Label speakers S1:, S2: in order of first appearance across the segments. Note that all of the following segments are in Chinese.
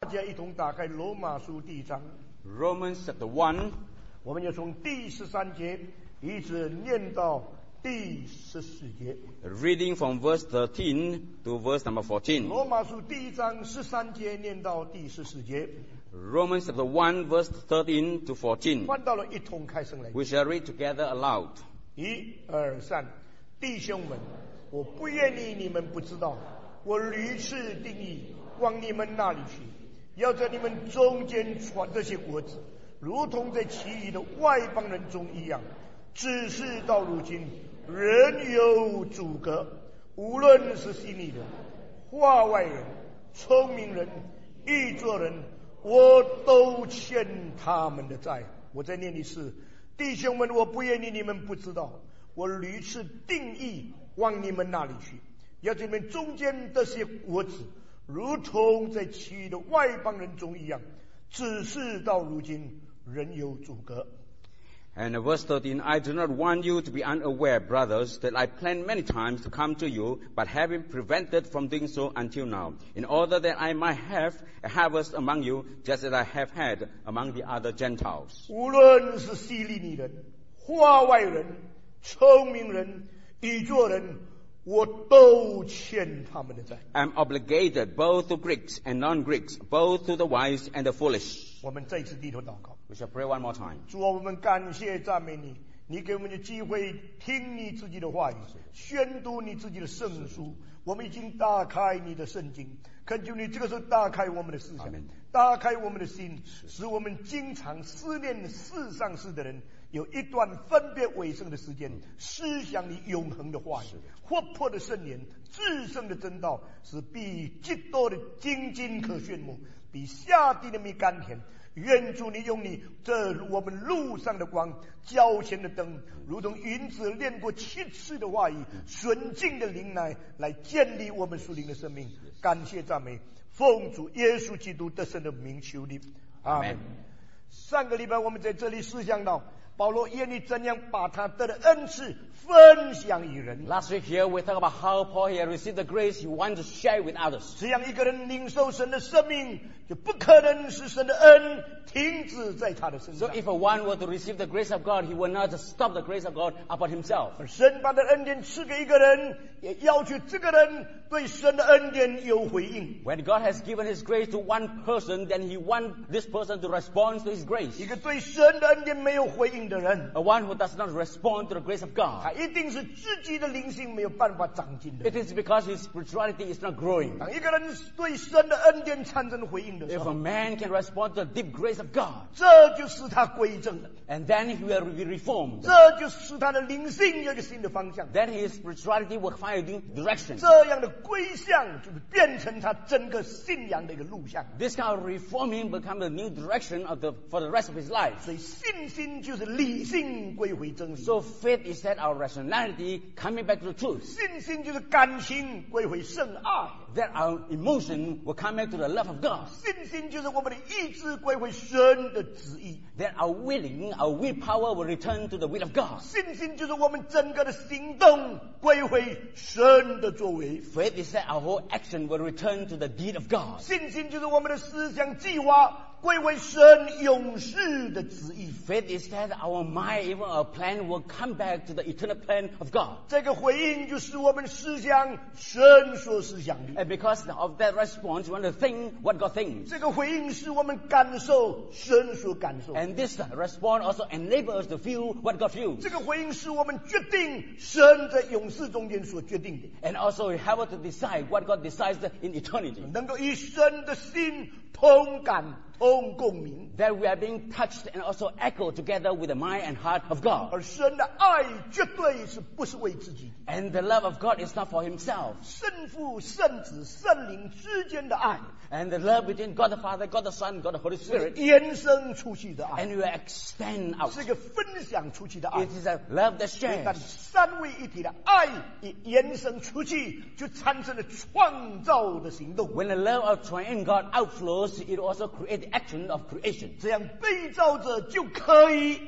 S1: 大家一同打开罗马书第1章，
S2: Romans chapter 1,
S1: 我们就从第13节一直念到第14节。
S2: reading from verse 13 to verse number 14.
S1: 罗马书第1章13节念到第14节，
S2: Romans chapter 1, verse 13 to 14.
S1: 翻到了一同开声来。
S2: We shall read together aloud.
S1: 1、2、3，弟兄们，我不愿意你们不知道，我屡次定义往你们那里去，要在你们中间传这些国子，如同在其余的外邦人中一样。只是到如今，仍有阻隔，无论是心里人、话外人、聪明人、译作人，我都欠他们的债。我再念一次，弟兄们，我不愿意你们不知道，我屡次定义往你们那里去，要这边中间这些国子，如同在其余的外邦人中一样，只是到如今仍有阻隔。
S2: And verse 13, I do not want you to be unaware, brothers, that I planned many times to come to you, but have been prevented from doing so until now, in order that I might have a harvest among you, just as I have had among the other Gentiles.
S1: 无论是希利尼人、话外人、聪明人、译作人，我都欠他们的债。
S2: I am obligated both to Greeks and non-Greeks, both to the wise and the foolish.
S1: 我们再次低头祷告。
S2: We shall pray one more time.
S1: 主啊，我们感谢赞美你，你给我们的机会听你自己的话语，宣读你自己的圣书。我们已经打开你的圣经，恳求你这个时候打开我们的思想，
S2: Amen.
S1: 打开我们的心，使我们经常思念世上事的人，有一段分别为圣的时间，思想你永恒的话语，活泼的圣言，至圣的真道，是比极多的精金可炫目，比下地的米甘甜。 愿主你用你这我们路上的光，脚前的灯，如同云子练过7次的话语，纯净的灵奶，来建立我们属灵的生命。感谢赞美，奉主耶稣基督得胜的名求你，阿门。上个礼拜我们在这里思想到，保罗愿意怎样把他得的恩赐分享于人。
S2: Last week here we talked about how Paul had received the grace he wanted to share with others.
S1: 这样一个人领受神的生命，就不可能使神的恩停止在他的身
S2: So
S1: 上。
S2: if one were to receive the grace of God, he will not just stop the grace of God upon himself.
S1: 而神把的恩典赐给一个人，也要求这个人对神的恩典有回应。
S2: When God has given his grace to one person, then he wants this person to respond to his grace.
S1: 一个对神的恩典没有回应的人，
S2: A one who does not respond to the grace of
S1: 他
S2: God,
S1: 一定是自己的灵性没有办法长进的
S2: it。is because his spirituality is not growing.
S1: 当一个人对神的恩典产生回应的时
S2: If a
S1: 候，
S2: man can respond to the deep grace of God,
S1: 这就使他归正了，
S2: and then he will be reformed,
S1: 这就使他的灵性有一个新的方向。
S2: then his spirituality will find a new direction.
S1: 这样的归向就是变成他整个信仰的一个路向。
S2: This kind of reforming become a new direction for the rest of his life.
S1: 所以信心就是理性归回真理，
S2: So faith is that our rationality coming back to the truth,
S1: 信心就是感情归回圣爱，
S2: that our emotion will come back to the love of God,
S1: 信心就是我们的意志归回神的旨意，
S2: that our willpower will return to the will of God.
S1: 信心就是我们整个的行动归回神的作为，
S2: Faith is that our whole action will return to the deed of God.
S1: 信心就是我们的思想计划归回神永世的旨意。
S2: Faith is that our mind, even our plan, will come back to the eternal plan of God.
S1: 这个回应就是我们思想神所思想的，
S2: And because of that response, we want to think what God thinks.
S1: 这个回应是我们感受神所感受，
S2: And this response also enables us to feel what God feels.
S1: 这个回应是我们决定神在永世中间所决定的，
S2: And also we have to decide what God decides in eternity.
S1: 能够与神的心同感同共鸣，
S2: That we are being touched and also echoed together with the mind and heart of God.
S1: 而神的爱绝对是不是为自己，
S2: And the love of God is not for himself.
S1: 圣父、圣子、圣灵之间的爱，
S2: And the love between God the Father, God the Son, God the Holy
S1: 是
S2: Spirit,
S1: 延伸出去的爱，
S2: and we extend out.
S1: 是一个分享出去的爱
S2: It。is a love that
S1: 但
S2: shares.
S1: 三位一体的爱一延伸出去，就产生了创造的行动。
S2: When the love of triune God outflows, it also creates the action of creation.
S1: 这样被造者就可以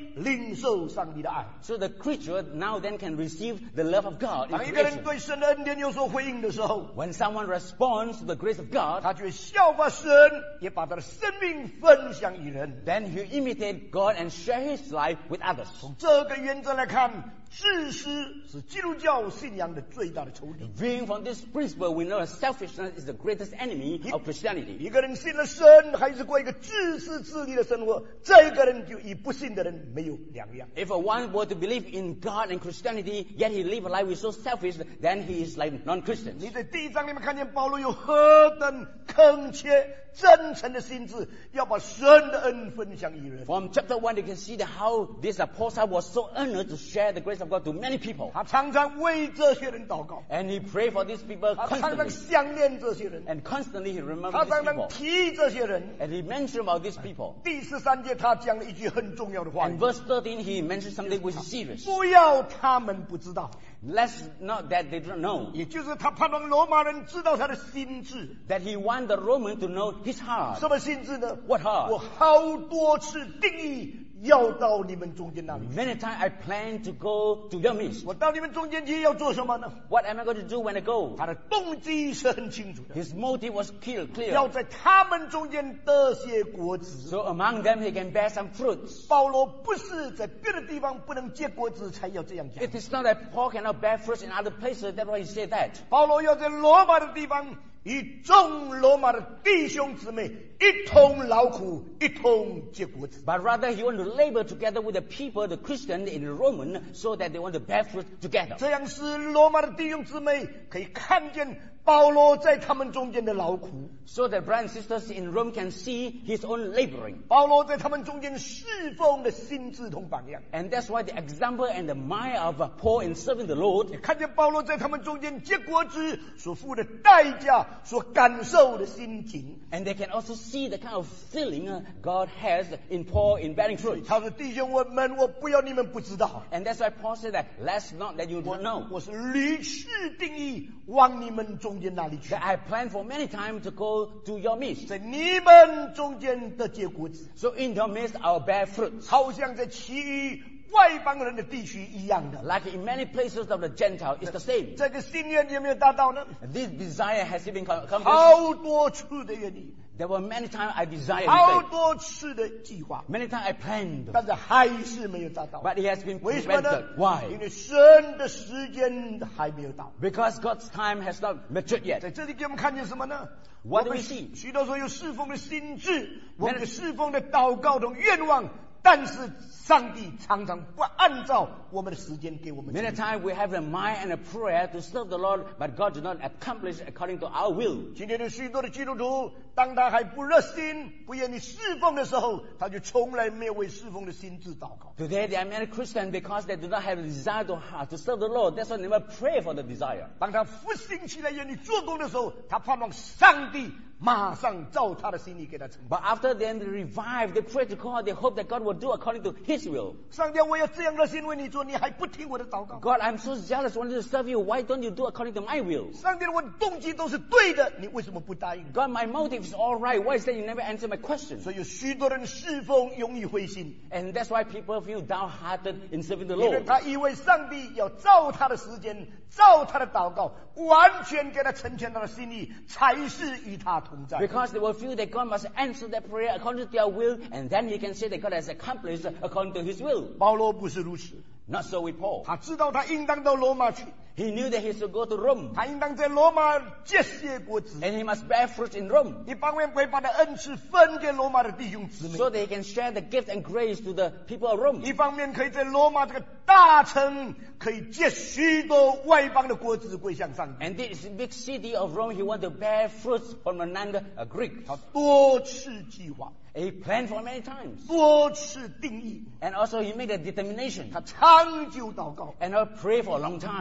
S1: 领受上帝的爱。
S2: So the creature now then can receive the love of God in
S1: 当一个人
S2: creation.
S1: 对神的恩典有所回应的时候，
S2: When someone responds to the grace of God,
S1: 他就会效法神，也把他的生命分享于人。
S2: then he imitate God and share his life with others.
S1: 从这个原则来看，自私是基督教信仰的最大的仇敌。
S2: Viewing from this principle, we know that selfishness is the greatest enemy of Christianity.
S1: 一个人信了神，还是过一个自私自利的生活，这个人就与不信的人没有两样。
S2: If one were to believe in God and Christianity, yet he live a life is so selfish, then he is like non-Christians.
S1: 你在第一章里面看见保罗有何等恳切、真诚的心智，要把神的恩分享于人。
S2: From chapter 1, you can see that how this apostle was so earnest to share the grace of God to many people.
S1: 他常常为这些人祷告，
S2: And he prayed for these people
S1: 他常常
S2: constantly.
S1: 想念这些人，
S2: And constantly he
S1: 他
S2: remembered
S1: 常
S2: these
S1: 常
S2: people.
S1: 提这些人。
S2: And he mentioned about these people.
S1: 第13节他讲了一句很重要的话
S2: And
S1: 语，
S2: verse 13, he mentioned something which is serious.
S1: 不要他们不知道，
S2: Let's not that they don't know.
S1: 也就是他盼望罗马人知道他的心智。
S2: That he want the Roman to know his heart.
S1: 什么心智呢？
S2: What heart?
S1: 我好多次定义要到你们中间那里。
S2: Many times I plan to go to your midst.
S1: 我到你们中间去要做什么呢？
S2: What am I going to do when I go?
S1: 他的动机是很清楚的，
S2: His motive was clear.
S1: 要在他们中间得些果子。
S2: So among them he can bear some fruits.
S1: 保罗不是在别的地方不能结果子才要这样讲，
S2: It is not that Paul cannot bear fruits in other places. That's why he said that.
S1: 保罗要在罗马的地方与众罗马的弟兄姊妹一同劳苦，一同结果子。
S2: But rather he want to labor together with the people, the Christian in Roman, so that they want to bear fruit together.
S1: 这样使罗马的弟兄姊妹可以看见保罗在他们中间的劳苦，
S2: So that brothers and sisters in Rome can see his own laboring.
S1: 保罗在他们中间侍奉的心智同榜样。
S2: And that's why the example and the mind of Paul in serving the Lord,
S1: 看见保罗在他们中间结果子所付的代价，所感受的心情。
S2: and they can also see the kind of feeling God has in Paul in bearing fruit.
S1: 他说：“弟兄们，我不要你们不知道，
S2: And that's why Paul said that, let's not that you don't know.
S1: 我是屡次定义往你们中间那里去，
S2: That I planned for many times to go to your midst.
S1: 在你们中间的结果子，
S2: So in your midst I'll bear fruits.
S1: 好像在其余外邦人的地区一样的。
S2: Like in many places of the Gentile, it's the same.
S1: 这个心愿有没有达到呢？
S2: This desire has it been accomplished?
S1: 好多次的愿意，
S2: There were many times I desired
S1: 好
S2: it.
S1: 多次的计划，
S2: Many times I planned.
S1: 但是还是没有达到。
S2: But it has been
S1: 为什么呢
S2: prevented.？Why?
S1: 因为神的时间还没有到。
S2: Because God's time has not matured yet.
S1: 在这里给我们看见什么呢？
S2: What do
S1: 我
S2: we
S1: 们
S2: see?
S1: 许多时候有侍奉的心智，我们的侍奉的祷告同愿望，但是上帝常常不按照我们的时间给我们。
S2: Many times we have a mind and a prayer to serve the Lord, but God did not accomplish according to our will.
S1: 今天的许多的基督徒，当他还不热心、不愿意侍奉的时候，他就从来没有为侍奉的心智祷告。
S2: Today there are many Christians because they do not have a desire to serve the Lord. That's why they never pray for the desire.
S1: 当他复兴起来愿意做工的时候，他盼望上帝马上照他的心意给他成就。
S2: But after them they revive, they pray to God, they hope that God will do according to His will.
S1: 上帝，我要这样热心为你做，你还不听我的祷告？
S2: God, I'm so zealous, wanting to serve you. Why don't you do according to my will?
S1: 上帝，我的动机都是对的，你为什么不答应？
S2: God, my motive is all right. Why is that you never answer my question?
S1: 所以有许多人侍奉容易灰心，
S2: And that's why people feel downhearted in serving the
S1: 因为
S2: Lord.
S1: 他以为上帝要照他的时间，照他的祷告，完全给他成全他的心意，才是与他同在。
S2: Because they will feel that God must answer their prayer according to their will, and then he can say that God has accomplished according to his will.
S1: 保罗不是如此，
S2: Not so with Paul.
S1: 他知道他应当到罗马去，
S2: He knew that he should go to Rome,
S1: 他应当在罗马结些果子。
S2: and he must bear fruit in Rome,
S1: 一方面会把他恩赐分给罗马的弟兄姊妹，
S2: so that he can share the gift and grace to the people of Rome.
S1: 一方面可以在罗马这个大城可以结许多外邦的果子归向上帝。
S2: And this big city of Rome, he wanted to bear fruits from another Greek.
S1: 他多次计划，
S2: He planned for many times,
S1: 多次定义，
S2: and also he made a determination,
S1: 他长久祷告，
S2: and pray for a long
S1: 到
S2: time.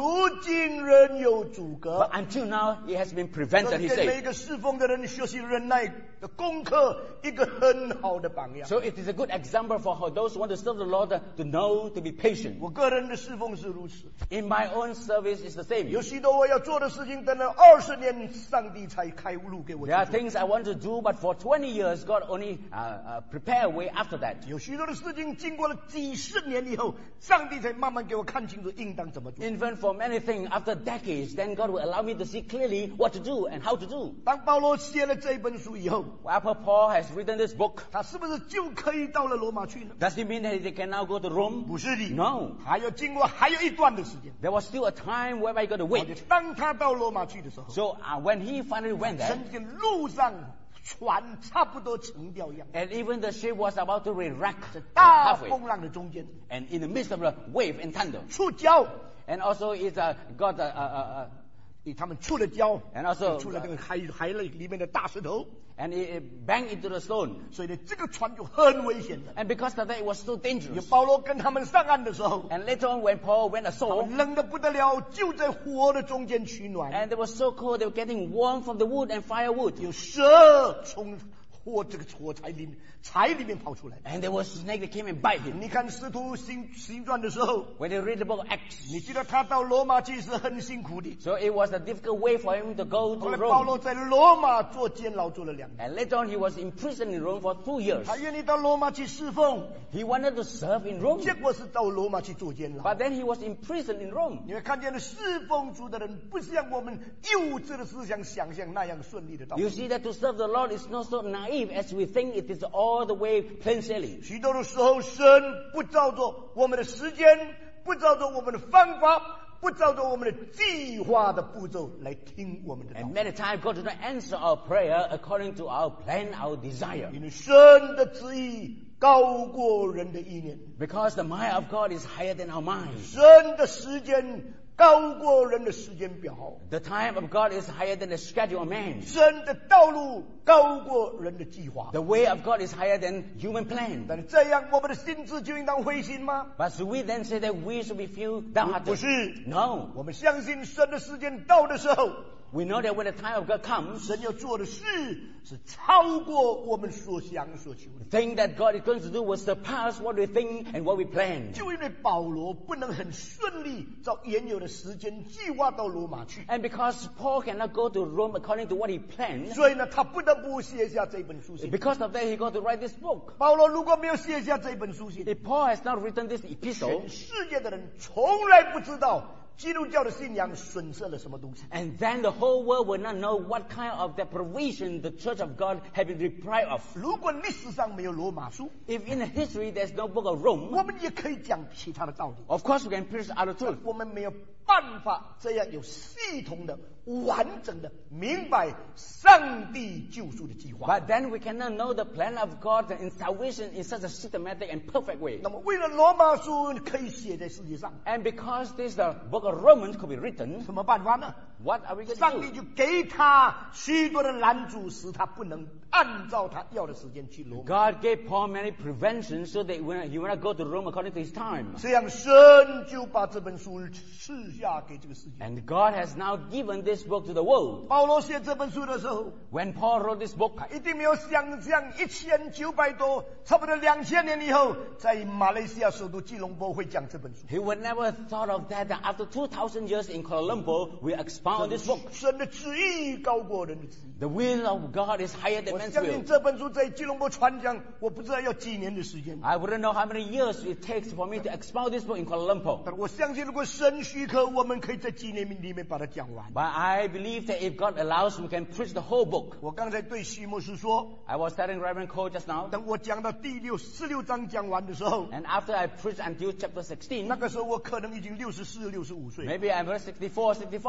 S1: 今仍有阻
S2: But
S1: 隔。
S2: until now, it has been prevented, he
S1: 给每
S2: said.
S1: 个侍奉的人学习忍耐的功课，一个很好的榜样。
S2: So it is a good example for those who want to serve the Lord to know to be patient.
S1: 我个人的侍奉是如此，
S2: In my own service, it's the same.
S1: 有许多我要做的事情，等了20年，上帝才开路给我去
S2: There are
S1: 做。
S2: things I want to do, but for 20 years, God only prepare a way after that.
S1: 有许多的事情经过了几十年以后，上帝才慢慢给我看清楚应当怎么做。
S2: Even for many things, after decades, then God will allow me to see clearly what to do and how to do.
S1: 当保罗写了这本书以后，
S2: After Paul has written this book,
S1: 他是不是就可以到了罗马去呢？
S2: does it mean that he can now go to Rome?
S1: 不是的，
S2: No.
S1: 还有经过还有一段的时间。
S2: There was still a time whereby he got to
S1: 而且
S2: wait.
S1: 当他到罗马去的时候，
S2: So when he finally went there,
S1: 曾经路上船差不多沉掉一样，
S2: and even the ship was about to wreck
S1: 大
S2: halfway,
S1: 风浪的中间
S2: and in the midst of the wave and thunder,
S1: 触礁，
S2: and also it got
S1: 他们触了礁，
S2: and also
S1: 触了这个海里面的大石头，
S2: and it banged into the stone.
S1: 所以呢，这个船就很危险的。
S2: And because of that, it was so
S1: 有
S2: dangerous.
S1: 保罗跟他们上岸的时候，
S2: And later on, when Paul went
S1: 他
S2: ashore,
S1: 们冷得不得了，就在火的中间取暖。
S2: and they were so cold, they were getting warm from the wood and firewood.
S1: 有蛇从这个火柴里面跑出来。
S2: And there was a snake that came and bite him.
S1: 你看使徒行传的时候，
S2: When they read the book of Acts,
S1: 你记得他到罗马去是很辛苦的。
S2: so it was a difficult way for him to go
S1: 后
S2: to
S1: 来保罗
S2: Rome.
S1: 在罗马做监牢做了2年，
S2: And later on, he was imprisoned in Rome for 2 years.
S1: 他愿意到罗马去侍奉，
S2: He wanted to serve in Rome,
S1: 结果是到罗马去做监牢。
S2: but then he was imprisoned in Rome.
S1: 你会看见的侍奉主的人，不像我们幼稚的思想想象那样顺利的道路。
S2: You see that to serve the Lord is not so naive as we think it is all the way plain sailing.
S1: 许多的时候，神不照着我们的时间，不照着我们的方法，不照着我们的计划的步骤来听我们的祷
S2: And
S1: 告。
S2: many times God does not answer our prayer according to our plan, our desire.
S1: 因为神的旨意高过人的意念，
S2: Because the mind of God is higher than our mind.
S1: 神的时间高过人的时间表，
S2: The time of God is higher than the schedule of man.
S1: 神的道路高过人的计划。
S2: The way of God is higher than human plan.
S1: 但是这样，我们的心智就应当灰心吗？
S2: But should we then say that we should be feel
S1: 不
S2: downhearted?
S1: 是，
S2: No.
S1: 我们相信神的时间到的时候，
S2: We know that when the time of God comes,
S1: 神要做的事是超过我们所想所求的。
S2: the thing that God is going to do will surpass what we think and what we plan.
S1: 就因为保罗不能很顺利照原有的时间计划到罗马去，
S2: And because Paul cannot go to Rome according to what he planned,
S1: 所以呢，他不得不写下这本书信。
S2: because of that he got to write this book.
S1: 保罗如果没有写下这本书信，
S2: If Paul has not written this epistle,
S1: 全世界的人从来不知道基督教的信仰损失了什么东西。
S2: and then the whole world will not know what kind of deprivation the Church of God have been deprived of.
S1: 如果历史上没有罗马书，
S2: If in history there's no book of Rome,
S1: 我们也可以讲其他的道理。
S2: of course we can preach other truth.
S1: 我们没有办法这样有系统的、完整的明白上帝救赎的计划。
S2: But then we cannot know the plan of God in salvation in such a systematic and perfect way.
S1: 那么，为了罗马书可以写在世界上，
S2: And because this book of Romans could be written,
S1: 什么办法呢？
S2: what are we going
S1: 上
S2: to
S1: 帝
S2: do?
S1: 就给他许多的拦阻，使他不能按照他要的时间去罗马。
S2: God gave Paul many preventions so that he will not go to Rome according to his time.
S1: 这样，神就把这本书赐下给这个世界。
S2: And God has now given this book to the world.
S1: 保罗写这本书的时候，
S2: When Paul wrote this book,
S1: 他一定没有想象1900多，差不多2000年以后，在马来西亚首都吉隆坡会讲这本书。
S2: he would never have thought of that after 2,000 years in Kuala Lumpur, we expound this book.
S1: 神的旨意高过人的旨意。
S2: The will of God is higher than
S1: 我
S2: man's
S1: 相
S2: will.
S1: 信这本书在吉隆坡传讲，我不知道要几年的时间。
S2: I wouldn't know how many years it takes for me to expound this book in Kuala Lumpur.
S1: 但我相信，如果神许可，我们可以在几年里面把它讲完。
S2: But I believe that if God allows, we can preach the whole book.
S1: 我刚才对徐牧师说，
S2: I was telling Reverend Cole just now,
S1: 等我讲到第16章讲完的时候，
S2: and after I preached until chapter 16,
S1: 那个时候我可能已经64、65岁。
S2: maybe I'm 64, 65.
S1: 那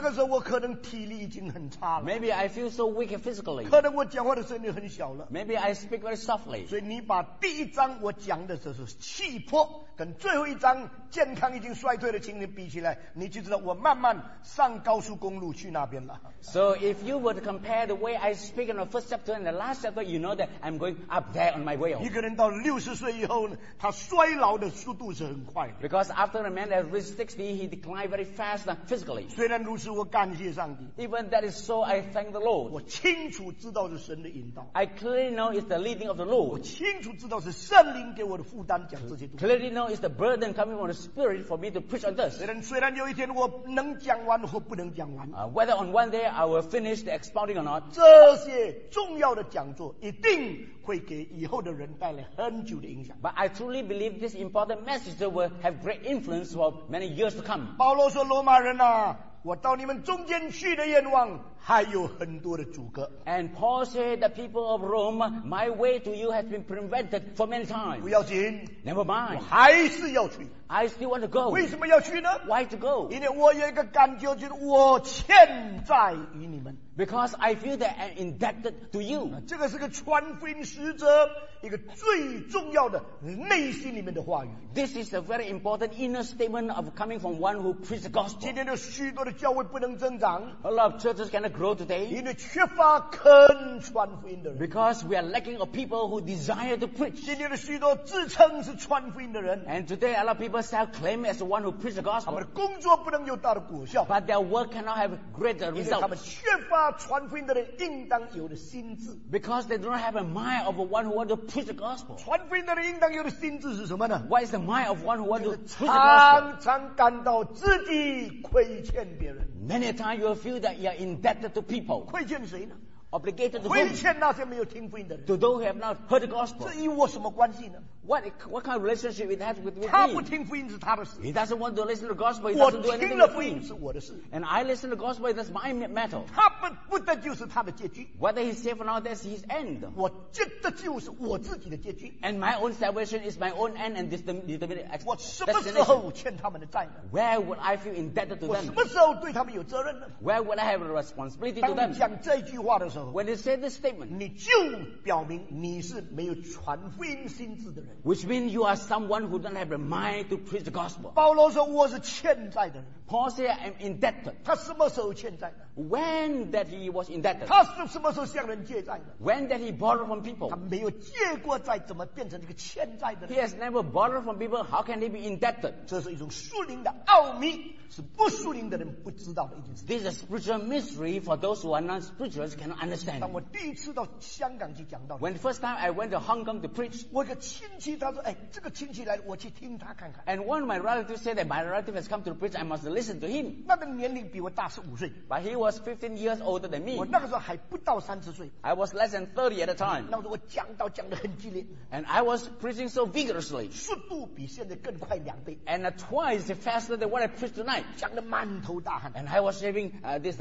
S1: 个时候我可能体力已经很差了，
S2: Maybe I feel so weak physically.
S1: 可能我讲话的声音很小了。
S2: Maybe I speak very softly.
S1: 所以你把第一章我讲的这是气魄，跟最后一章健康已经衰退的情形比起来，你就知道我慢慢上高速公路去那边了。
S2: So if you were to compare the way I speak in the first chapter and the last chapter, you know that I'm going up there on my way
S1: 一
S2: home.
S1: 个人到60岁以后呢，他衰老的速度是很快的。
S2: Because after a man has reached 60, he declined very fast physically.
S1: 虽然如此，我感谢上帝，
S2: Even that is so, I thank the Lord.
S1: 我清楚知道是神的引导，
S2: I clearly know it's the leading of the
S1: 我
S2: Lord.
S1: 清楚知道是圣灵给我的负担讲这些东西。
S2: Clearly know it's the burden coming from the Spirit for me to preach on this.
S1: 虽然有一天我能讲完或不能讲完，
S2: Whether on one day I will finish the expounding or not,
S1: 这些重要的讲座一定会给以后的人带来很久的影响。
S2: but I truly believe this important message will have great influence for many years to come.
S1: 保罗说：“罗马人啊，我到你们中间去的愿望还有很多的阻隔，
S2: And Paul said, the people of Rome, my way to you has been prevented for many
S1: 不
S2: times.
S1: 要紧，
S2: Never
S1: 我
S2: mind.
S1: 还是要去。
S2: I still want to go.
S1: 为什么要去呢？
S2: Why to go?
S1: 因为我有一个感觉，就是我欠债于你们。
S2: Because I feel that I'm indebted to you.
S1: 这个是个传福音使者一个最重要的内心里面的话语。
S2: This is a very important inner statement of coming from one who preaches the gospel.
S1: 今天有许多的教会不能增长，
S2: A lot of churches cannot grow today
S1: 因为缺乏肯传福音的人。
S2: because we are lacking of people who desire to preach.
S1: 今天的许多自称是传福音的人，
S2: And today a lot of people self-claim as the one who preaches the
S1: 他们
S2: gospel,
S1: 的工作不能有大的果效，
S2: but their work cannot have greater
S1: 因为他们
S2: results
S1: 缺乏传福音的人应当有的心智。
S2: because they do not have a mind of one who wants to preach the gospel.
S1: 传福音的人应当有的心智是什么呢？
S2: What is the mind of one who wants to preach the gospel?
S1: 常常感到自己亏欠别人，
S2: Many a times you will feel that you are indebted to people,
S1: 亏欠谁呢？
S2: obligated to
S1: 亏
S2: whom?
S1: 欠那些没有听福音的人。
S2: To those who have not heard the gospel.
S1: 这与我什么关系呢？
S2: What kind of relationship it has with
S1: 他不
S2: me?
S1: 听福音是他的事，
S2: He doesn't want to listen to the gospel. He
S1: 我
S2: doesn't do anything
S1: 听了
S2: with
S1: 福音
S2: me.
S1: 是我的事。
S2: And I listen to the gospel. That's my matter.
S1: 他不得救是他的结局，
S2: Whether he's saved or not, that's his end.
S1: 我得救是我自己的结局。
S2: And my own salvation is my own end and determined
S1: 我什么时
S2: destination.
S1: 候欠他们的债呢？
S2: Where would I feel indebted to
S1: 我什
S2: them?
S1: 么时候对他们有责任呢？
S2: Where would I have a responsibility
S1: 当
S2: to
S1: 你
S2: them?
S1: 讲这句话的时候，
S2: When they say this statement,
S1: 你就表明你是没有传福音心智的人。
S2: which means you are someone who don't have a mind to preach the gospel.
S1: 保罗说我是欠债的人，
S2: Paul said, I'm indebted.
S1: 他什么时候欠债的？
S2: When that he was indebted?
S1: 他是什么时候向人借债的？
S2: When that he borrowed from
S1: 他
S2: people?
S1: 没有借过债，怎么变成这个欠债的
S2: He
S1: 人？
S2: has never borrowed from people. How can he be indebted?
S1: 这是一种属灵的奥秘，是不属灵的人不知道的一件事。
S2: This is a spiritual mystery for those who are not spirituals cannot
S1: 当
S2: understand.
S1: 我第一次到香港去讲道，
S2: When the first time I went to Hong Kong to preach,
S1: 我有个亲戚他说：“哎，这个亲戚来，我去听他看看。
S2: and one of my relatives said that my relative has come to preach, I must listen to him. ”
S1: 那个年龄比我大15岁，
S2: But he was 15 years older than
S1: 我
S2: me.
S1: 那个时候还不到30岁。
S2: I was less than 30 at the time.
S1: 那时候我讲道讲得很激烈，
S2: And I was preaching so vigorously.
S1: 速度比现在更快2倍，
S2: And twice faster than what I preached tonight.
S1: 讲得满头大汗。
S2: And I was having this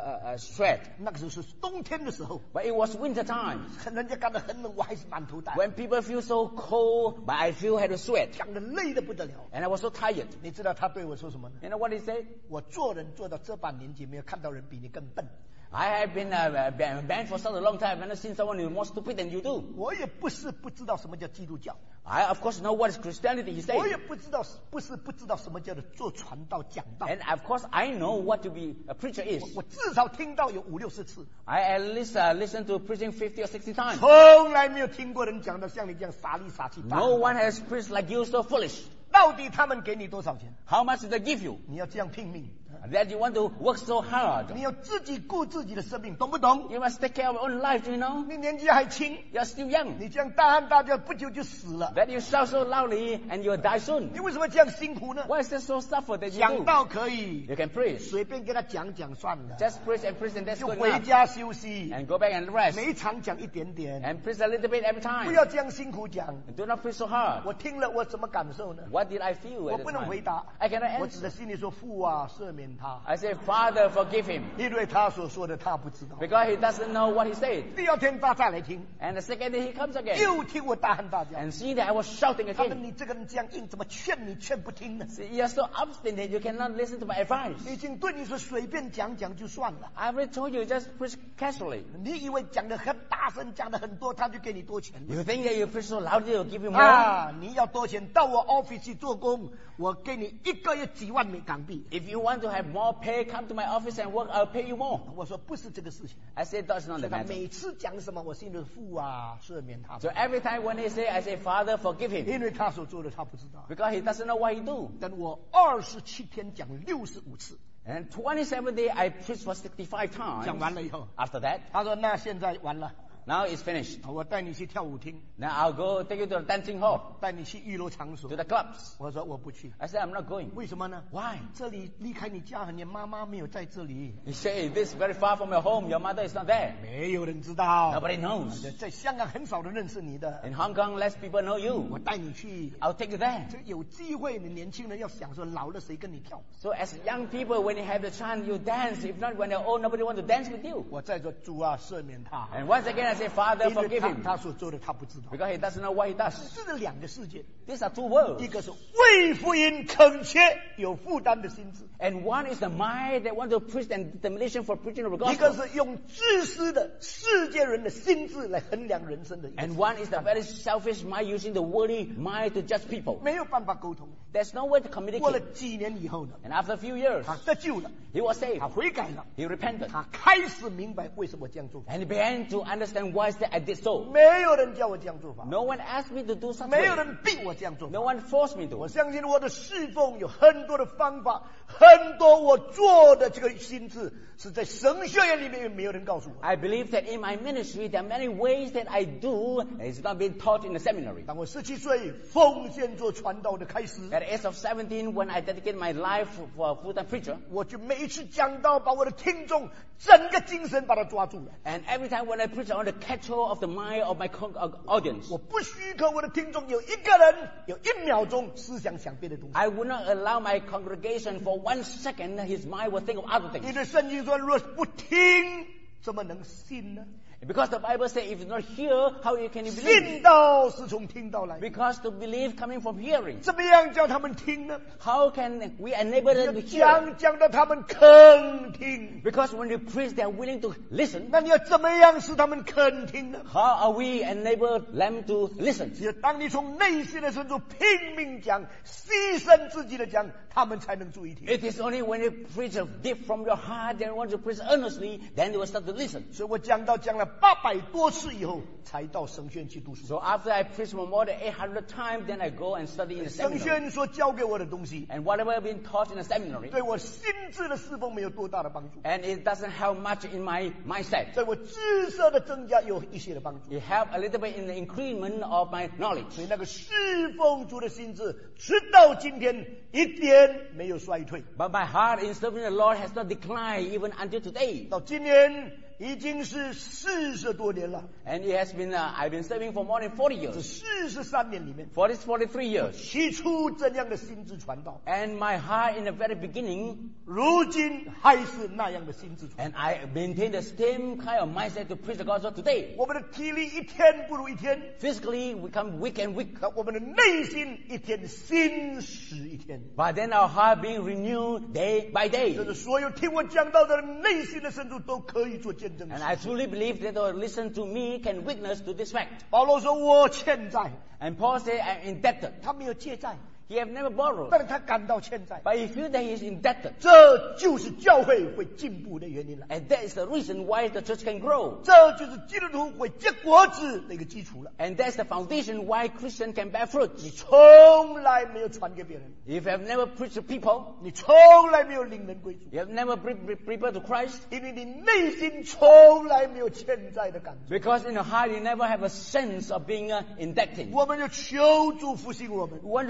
S2: sweat.
S1: 那个时候是冬天的时候，
S2: But it was winter time.
S1: 人家感到很冷，我还是满头大汗，
S2: When people feel so cold, but I feel had to sweat.
S1: 讲得累得不得了。
S2: And I was so tired.
S1: 你知道他对我说什么呢？
S2: You know what he said?
S1: 我做人做到这把年纪，没有看到人比你更笨。
S2: I have been banned for such a long time. I've never seen someone who is more stupid than you do.
S1: 我也不知道什么叫基督教，
S2: I, of course, know what is Christianity, he
S1: 我
S2: said.
S1: 也不知道什么叫做做传道讲道。
S2: And of course, I know what to be a preacher is.
S1: 我至少听到有5、60次，
S2: I at least listen to preaching 50 or 60 times.
S1: 从来没有听过人讲的像你这样傻里傻气。
S2: No one has preached like you so foolish.
S1: 到底他们给你多少钱？
S2: How much did they give you?
S1: 你要这样拼命，
S2: That you want to work so hard.
S1: 你要自己顾自己的生命，懂不懂？
S2: You must take care of your own life, you know?
S1: 你年纪还轻，
S2: You're still young.
S1: 你这样大喊大叫，不久就死了。
S2: That you shout so loudly and you'll die soon.
S1: 你为什么这样辛苦呢？
S2: Why is that so suffer that you
S1: 讲
S2: do?
S1: 道可以，
S2: You can preach.
S1: 随便跟他讲讲算了，
S2: Just preach and preach and that's
S1: 就
S2: good
S1: 回
S2: enough.
S1: 家休息，
S2: And go back and rest.
S1: 每一场讲一点点，
S2: And preach a little bit every
S1: 不
S2: time.
S1: 要这样辛苦讲。
S2: And do not preach so hard.
S1: 我听了我怎么感受呢？
S2: What did I feel
S1: 我
S2: at the
S1: 不能回
S2: time?
S1: 答，
S2: I cannot
S1: 我只
S2: answer.
S1: 在心里说父啊，赦免免他，
S2: I say, Father, forgive him.
S1: 因为他所说的他不知道。
S2: Because he doesn't know what he said.
S1: 第二天他再来听，
S2: And the second day he comes again.
S1: 又听我大喊大叫。
S2: And see that I was shouting
S1: 他们
S2: again.
S1: 你这个人这样硬，怎么劝你劝不听呢？
S2: See, you're so obstinate, you cannot listen to my advice.
S1: 已经对你说随便讲讲就算了，
S2: I already told you, just preach casually.
S1: 你以为讲得很大声，讲得很多，他就给你多钱？
S2: You think that you preach so loudly, he'll give you more?
S1: 啊，你要多钱，到我 office 去做工，我给你1个月几万美港币。
S2: If you want to have more pay, come to my office and work, I'll pay you more.
S1: 我说不是这个事情。
S2: I said, that's not the
S1: 他
S2: matter.
S1: 每次讲什么，我心里父啊，赦免他，
S2: So every time when he say, I say, Father, forgive him.
S1: 因为他所做的他不知道。
S2: Because he doesn't know what he do.
S1: 但我27天讲65次，
S2: And 27 days, I preached for 65times.
S1: 讲完了以后，
S2: After that,
S1: 他说那现在完了，
S2: now it's finished.
S1: 我带你去跳舞厅，
S2: Now I'll go take you to the dancing hall,
S1: 带你去娱乐场所
S2: to。the clubs.
S1: 我说我不去，
S2: I said, I'm not going.
S1: 为什么呢？
S2: Why?
S1: 这里离开你家很远，妈妈没有在这里，
S2: He said, this is very far from your home. Your mother is not there.
S1: 没有人知道。
S2: Nobody knows.
S1: 在香港很少人认识你的，
S2: In Hong Kong, less people know
S1: 我
S2: you.
S1: 带你去。
S2: I'll take you there.
S1: 这有机会，你年轻人要想说，老了谁跟你跳？
S2: So as young people, when you have the chance, you dance. If not, when you're old, nobody wants to dance with you.
S1: 我再说主啊，赦免他，
S2: And once again, I say, Father,
S1: 因为
S2: forgive him.
S1: 他所做的他不知道。
S2: Because he doesn't know what he does.
S1: 这是两个世界，
S2: These are two worlds.
S1: 一个是为福音恳切有负担的心智，
S2: And one is the mind that wants to preach and determination for preaching of the
S1: 一个
S2: gospel.
S1: 是用自私的世界人的心智来衡量人生的一个
S2: And one is the very selfish mind using the worldly mind to judge people.
S1: 没有办法沟通。
S2: There's no way to
S1: 过了
S2: communicate.
S1: 几年以后呢，
S2: And after a few years,
S1: 他得救了，
S2: he was
S1: 他
S2: saved.
S1: 悔改了，
S2: He repented.
S1: 他开始明白为什么这样做。
S2: And he began to understand why is that I did so.
S1: 没有人叫我这样做法，
S2: No one asked me to do such
S1: 没有
S2: way.
S1: 人逼我这样做法。
S2: No one forced me
S1: 我
S2: to.
S1: 相信我的侍奉有很多的方法，很多我做的这个心智是在神学院里面没有人告诉我。
S2: I believe that in my ministry, there are many ways that I do, and it's not being taught in the seminary.
S1: 当我17岁奉献做传道的开始，
S2: At the age of 17, when I dedicated my life for a full-time preacher,
S1: 我就每一次讲道，把我的听众整个精神把它抓住了。
S2: and every time when I preach, I want to catch hold of the mind of my audience.
S1: 我不许可我的听众有一个人有1秒钟思想想别的东西。
S2: I would not allow my congregation for 1 second, his mind will think of other
S1: 因
S2: things.
S1: 为圣经说，若不听，怎么能信呢？
S2: Because the Bible says, if you not hear, how can you believe?
S1: 信道是从听到来的，
S2: Because to believe coming from hearing.
S1: 怎么样叫他们听呢？
S2: How can we enable them to hear?
S1: 讲到他们肯听。
S2: Because when you preach, they are willing to listen.
S1: 那你要怎么样使他们肯听呢？
S2: How are we enable them to listen?
S1: 只有当你从内心的深处拼命讲、牺牲自己的讲，他们才能注意听。
S2: It is only when you preach deep from your heart and want to preach earnestly, then they will start to listen.
S1: 所以我讲了800多次以后，才到神学院去读书。
S2: So after I preach for more than 800 times, then I go and study in the
S1: 神学
S2: seminary.
S1: 院所教给我的东西，
S2: And whatever I've been taught in the seminary,
S1: 对我心智的侍奉没有多大的帮助，
S2: and it doesn't help much in my mindset.
S1: 对我知识的增加有一些的帮助。
S2: It helped a little bit in the increment of my knowledge.
S1: 所以那个侍奉主的心智，直到今天一点没有衰退。
S2: But my heart in serving the Lord has not declined even until today.
S1: 到今年已经是40多年了，
S2: And it has been, I've been serving for more than 40
S1: 这
S2: years.
S1: 43年里面，
S2: For this 43 years.
S1: 起初怎样的心智传道，
S2: And my heart in the very beginning,
S1: 如今还是那样的心智传道。
S2: and I maintain the same kind of mindset to preach the gospel today.
S1: 我们的体力一天不如一天，
S2: Physically, we become weak and weak.
S1: 那我们的内心一天新使一天。
S2: But then our heart being renewed day by
S1: 这
S2: day.
S1: 是所有听我讲道的人内心的深处都可以做见证的
S2: And
S1: 事。
S2: I truly believe that those who listen to me can witness to this fact.
S1: 保罗说：“我欠债，
S2: And Paul said, I'm indebted.
S1: 他没有借债，
S2: He have never borrowed.
S1: 但是他感到欠债，
S2: But he feels that he is indebted.
S1: 这就是教会会进步的原因了。
S2: And that is the reason why the church can grow.
S1: 这就是基督徒会结果子的一个基础了。
S2: And that's the foundation why Christian can bear fruit.
S1: 你从来没有传给别人，
S2: If you have never preached to people,
S1: 你从来没有领人归主，
S2: you have never prepared to Christ,
S1: 因为你内心从来没有欠债的感觉。
S2: because in your heart you never have a sense of being indebted.
S1: 我们就求主复兴我们，
S2: We want to pray that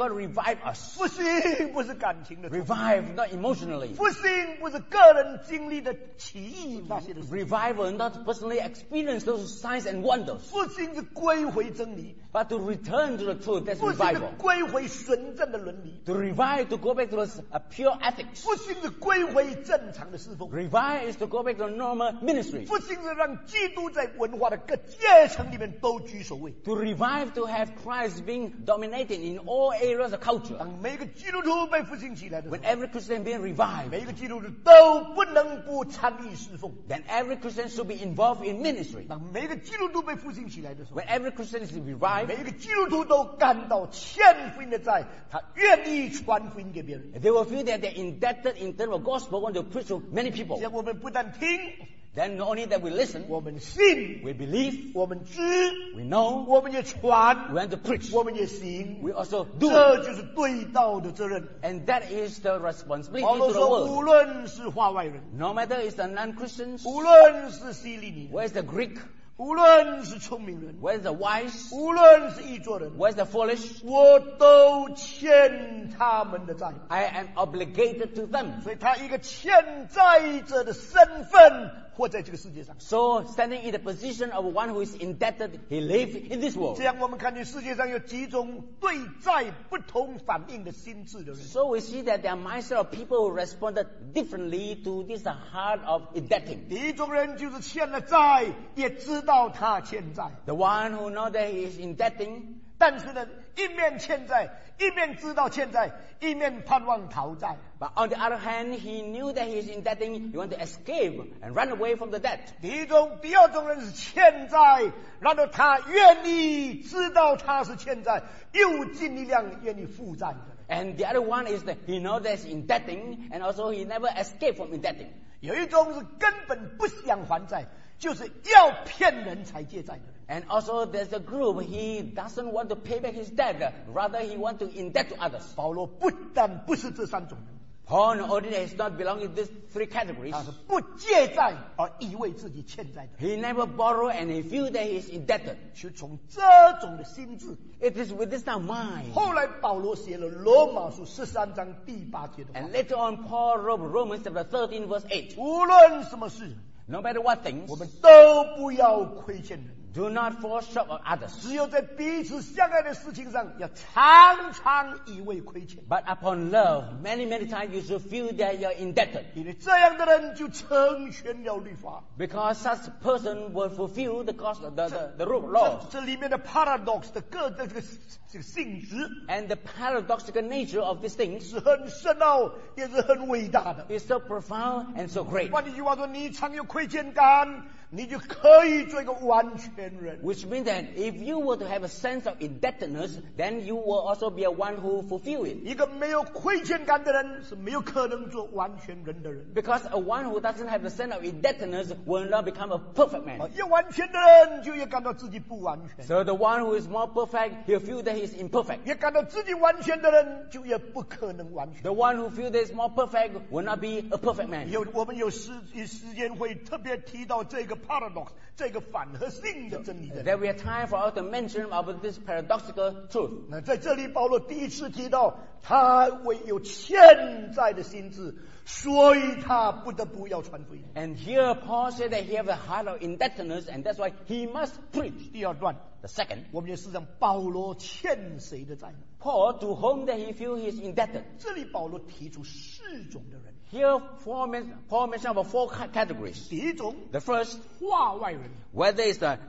S2: God revive us.
S1: 复兴不是感情的冲动，
S2: Revive, not emotionally.
S1: 复兴不是个人经历的奇异那些的事，
S2: Revival, not personally experience those signs and wonders.
S1: 复兴是归回真理，
S2: But to return to the truth, that's
S1: 复兴是
S2: revival.
S1: 归回纯正的伦理，
S2: To revive, to go back to a pure ethics.
S1: 复兴是归回正常的侍奉，
S2: Revive is to go back to normal ministry.
S1: 复兴是让基督在文化的各阶层里面都居首位。
S2: To revive, to have Christ being dominated in all areas of culture.
S1: 当每个基督徒被复兴起来的时
S2: When
S1: 候，
S2: every Christian being revived,
S1: 每个基督徒都不能不参与侍奉。
S2: then every Christian should be involved in ministry.
S1: 当每个基督徒被复兴起来的时候，
S2: When every Christian is revived,
S1: 每一个基督徒都感到欠福音的债，他愿意传福音给别人。
S2: they will feel that they're indebted in terms of gospel want to preach to many
S1: 这
S2: people.
S1: 样我们不但听，
S2: Then not only that we listen,
S1: 我们信，
S2: we believe,
S1: 我们知，
S2: we know,
S1: 我们也传，
S2: we want to preach.
S1: 我们也行。
S2: We also do.
S1: 这就是对道的责任。
S2: And that is the responsibility
S1: 保
S2: to
S1: 罗
S2: the
S1: 说，无
S2: world.
S1: 论是化外人，
S2: No matter it's the non-Christians,
S1: 无论是希利尼人，
S2: where's the Greek,
S1: 无论是聪明人，
S2: where's the wise,
S1: 无论是易作人，
S2: where's the foolish,
S1: 我都欠他们的债。
S2: I am obligated to them.
S1: 所以他一个欠债者的身份活在这个世界上。
S2: So standing in the position of one who is indebted, he lives in this world.
S1: 这样我们看见世界上有几种对债不同反应的心智的人。
S2: So we see that there are mindset of people who responded differently to this heart of indebting.
S1: 第一种人就是欠了债，也知道他欠债，
S2: The one who knows that he is indebting,
S1: 但是呢，一面欠债，一面知道欠债，一面盼望逃债。
S2: but on the other hand, he knew that he is indebting, he wanted to escape and run away from the debt.
S1: 第二种人是欠债，然后他愿意知道他是欠债，又尽力量愿意负债的人。
S2: And the other one is that he knows that he's indebting, and also he never escaped from indebting.
S1: 有一种是根本不想还债，就是要骗人才借债的人。
S2: And also there's a group, he doesn't want to pay back his debt, rather he wants to indebt to others.
S1: 保罗不但不是这三种人，
S2: Paul already has not belonged in these three categories.
S1: 他是不借债而以为自己欠债的人，
S2: He never borrow and he feel that he is indebted.
S1: 就从这种的心智。
S2: It is with this now mind.
S1: 后来保罗写了罗马书13章第8节的话
S2: And later on Paul wrote Romans chapter 13 verse 8.
S1: 无论什么事，
S2: No matter what things,
S1: 我们都不要亏欠人，
S2: do not fall short of others.
S1: 只有在彼此相爱的事情上，要常常以为亏欠，
S2: But upon love, many times you should feel that you're indebted.
S1: 因为这样的人就成全了律法。
S2: Because such person will fulfill the cost of the laws.
S1: 这里面的 paradox 的这个性质
S2: And the paradoxical nature of these things
S1: 是很深奥，也是很伟大的。
S2: is so profound and so great.
S1: 换句话说，你常有亏欠感，你就可以做一个完全人。
S2: Which means that if you were to have a sense of indebtedness, then you will also be a one who fulfill it.
S1: 一个没有亏欠感的人是没有可能做完全人的人。
S2: Because a one who doesn't have a sense of indebtedness will not become a perfect man.
S1: 越完全的人就越感到自己不完全，
S2: So the one who is more perfect, he'll feel that he's imperfect.
S1: 越感到自己完全的人就越不可能完全。
S2: The one who feels that is more perfect will not be a perfect man.
S1: 我们有时间会特别提到这个 paradox， 这个反合性的真理的。
S2: There will be a time for us to mention about this paradoxical truth.
S1: 那在这里，保罗第一次提到他为有欠债的心智，所以他不得不要传福音。
S2: And here Paul said that he has a heart of indebtedness, and that's why he must preach.
S1: 第二段，
S2: The second,
S1: 我们也是让保罗欠谁的债呢？
S2: Paul, to whom that he feels he is indebted.
S1: 这里保罗提出4种的人。
S2: Here Paul mentioned about 4 categories.
S1: 第一种，
S2: The first,
S1: 化外人
S2: whether it's the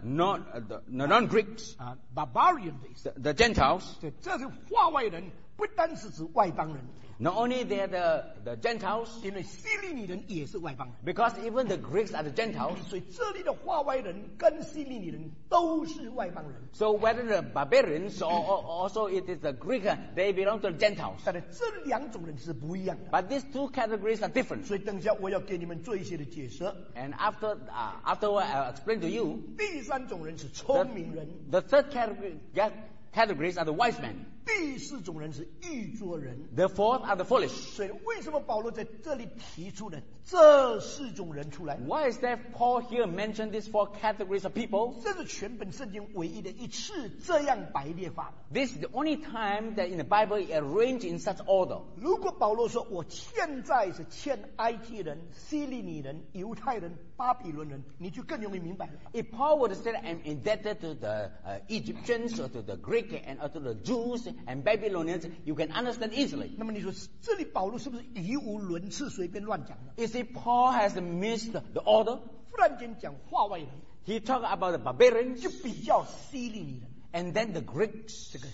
S2: non-Greeks,
S1: 啊 ，barbarian 的意思。
S2: the Gentiles,
S1: 这是化外人，不单是指外邦人，
S2: not only they're the Gentiles,
S1: 因为希利尼人也是外邦人，
S2: because even the Greeks are the Gentiles.
S1: 所以这里的化外人跟希利尼人都是外邦人。
S2: So whether the barbarians or also it is the Greek, they belong to the Gentiles.
S1: 但是这2种人是不一样的，
S2: But these 2 categories are different.
S1: 所以等一下我要给你们做一些的解释。
S2: And afterward I'll explain to you.
S1: 第3种人是聪明人，
S2: The third categories are the wise men.
S1: 第四种人是愚拙人。
S2: The fourth are the foolish.
S1: 所以为什么保罗在这里提出了这四种人出来？
S2: Why is that Paul here mentioned these 4 categories of people?
S1: 这是全本圣经唯一的一次这样排列法的。
S2: This is the only time that in the Bible it arranged in such order.
S1: 如果保罗说我欠债是欠埃及人、希利尼人、犹太人、巴比伦人，你就更容易明白了。
S2: If Paul would say I'm indebted to the Egyptians or to the Greek and or to the Jews and Babylonians, you can understand easily.
S1: 那么你说这里保罗是不是语无伦次、随便乱讲呢？
S2: You see, Paul has missed the order.
S1: 忽然间讲化外人，
S2: He talked about the barbarians
S1: 就比较希利尼人，
S2: and then the Greeks,
S1: 这个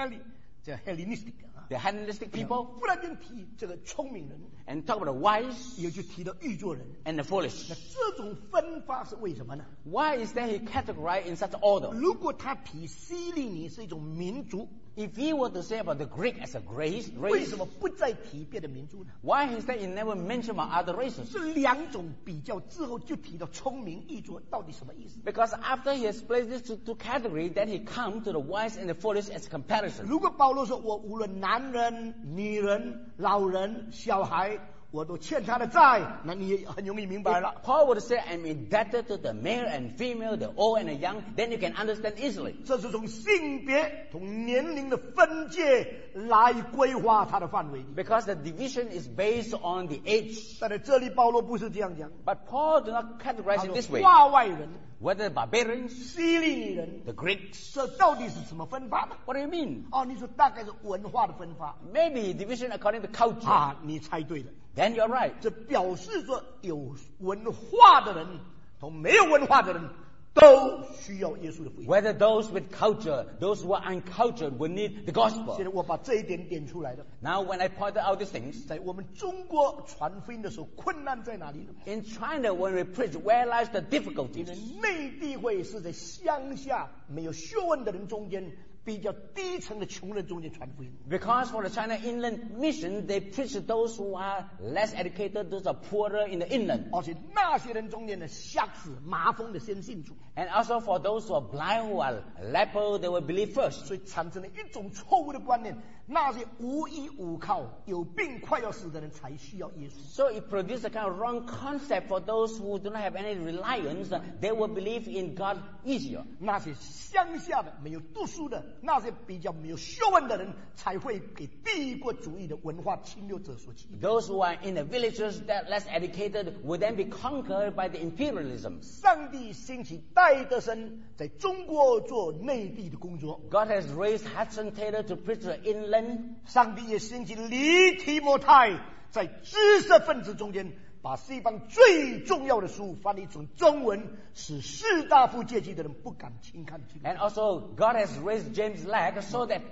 S1: Hellenistic 啊，
S2: the Hellenistic people,
S1: 忽然间提这个聪明人，
S2: and talk about the wise
S1: 也就提到愚拙人。
S2: and the foolish.
S1: 那这种分发是为什么呢？
S2: Why is that he categorized in such order?
S1: 如果他提希利尼是一种民族，
S2: If he were to say about the Greek as a race,
S1: 为什么不再提别的民族呢？
S2: why instead he never mentioned about other races?
S1: 这两种比较之后就提到聪明愚拙，到底什么意思？
S2: Because after he has placed these two categories, then he comes to the wise and the foolish as comparison.
S1: 如果保罗说我无论男人、女人、老人、小孩，我都欠他的债，那你也很容易明白
S2: If
S1: 了。
S2: Paul would say, I'm indebted to the male and female, the old and the young, then you can understand easily.
S1: 这是从性别、从年龄的分界来规划它的范围。
S2: Because the division is based on the age.
S1: 但在这里保罗不是这样讲，
S2: But Paul did not
S1: 他
S2: categorize it
S1: 说
S2: this way.
S1: 化外人、
S2: Whether the barbarians,
S1: 希利尼人，
S2: the Greeks,
S1: 这到底是怎么分发的？
S2: what do you mean?
S1: 哦，你说大概是文化的分发
S2: Maybe division according to culture.
S1: 啊，你猜对了。
S2: Then you're right.
S1: 这表示说有文化的人同没有文化的人都需要耶稣的福音。
S2: Whether those with culture, those who are uncultured will need the
S1: 现
S2: gospel.
S1: 在我把这一点点出来了。
S2: Now when I pointed out these things,
S1: 在我们中国传福音的时候，困难在哪里呢？
S2: in China when we preach, where lies the
S1: 因
S2: difficulties?
S1: 为内地会是在乡下没有学问的人中间，比较低层的穷人中间传福音。
S2: Because for the China Inland Mission, they preach to those who are less educated, those are poorer in the inland.
S1: 而且那些人中间的瞎子、麻风的先信主，
S2: And also for those who are blind, who are leper, they will believe first.
S1: 所以产生了一种错误的观念：那些无依无靠、有病快要死的人才需要耶稣。
S2: So it produced a kind of wrong concept for those who do not have any reliance. They will believe in God easier.
S1: 那些乡下的、没有读书的、那些比较没有学问的人，才会给帝国主义的文化侵略者所欺骗。
S2: Those who are in the villages that less educated will then be conquered by the imperialism.
S1: 上帝兴起戴德生在中国做内地的工作，
S2: God has raised Hudson Taylor to preach the inland.
S1: 上帝也兴起李提摩太在知识分子中间，把西方最重要的书翻译成中文，使士大夫阶级的人不敢轻看基督。
S2: And also God has raised James Lack so that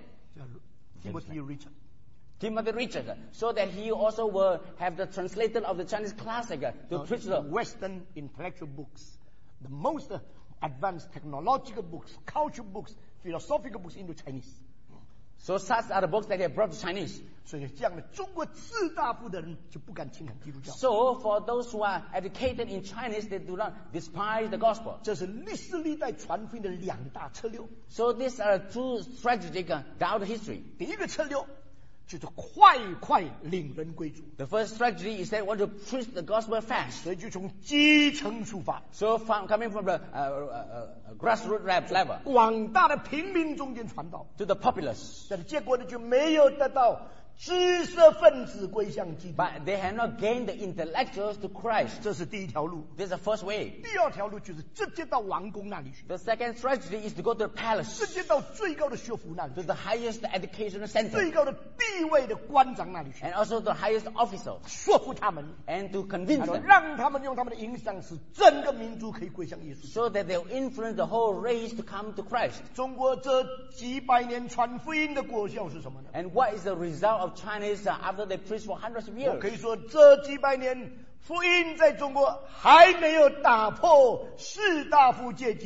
S1: Timothy Richard，
S2: Timothy Richard, so that he also will have the translator of the Chinese classic to preach the
S1: Western intellectual books, the most advanced technological books, cultural books, philosophical books into Chinese.
S2: So such are the books that he brought to Chinese.
S1: 所以这样的中国士大夫的人就不敢轻看基督教。
S2: So for those who are educated in Chinese, they do not despise the gospel.
S1: 这是历史历代传福音的两大策略。
S2: So these are two strategic down the history.
S1: 第一个策略就是快领人归主，
S2: The first strategy is they want to preach the gospel fast.
S1: 所以就从基层出发，
S2: So coming from the grassroots level
S1: 广大的平民中间传道，
S2: to the populace.
S1: 但是结果呢就没有得到知识分子归向基督，
S2: But they have not gained the intellectuals to Christ.
S1: 这是第一条路。
S2: This is the first way.
S1: 第二条路就是直接到王宫那里去，
S2: The second strategy is to go to the
S1: 直
S2: palace,
S1: 接到最高的学府那里
S2: to
S1: 去，
S2: the highest educational
S1: 最
S2: center,
S1: 高的地位的官长那里去，
S2: and also the highest officer,
S1: 说服他们，
S2: and to convince
S1: 然后
S2: them
S1: 让他们用他们的影响，使整个民族可以归向耶稣。
S2: so that they'll influence the whole race to come to Christ.
S1: 中国这几百年传福音的果效是什么呢？
S2: And what is the result of Chinese after they preached for hundreds of
S1: 我可
S2: years?
S1: 以说，这几百年福音在中国还没有打破士大夫阶级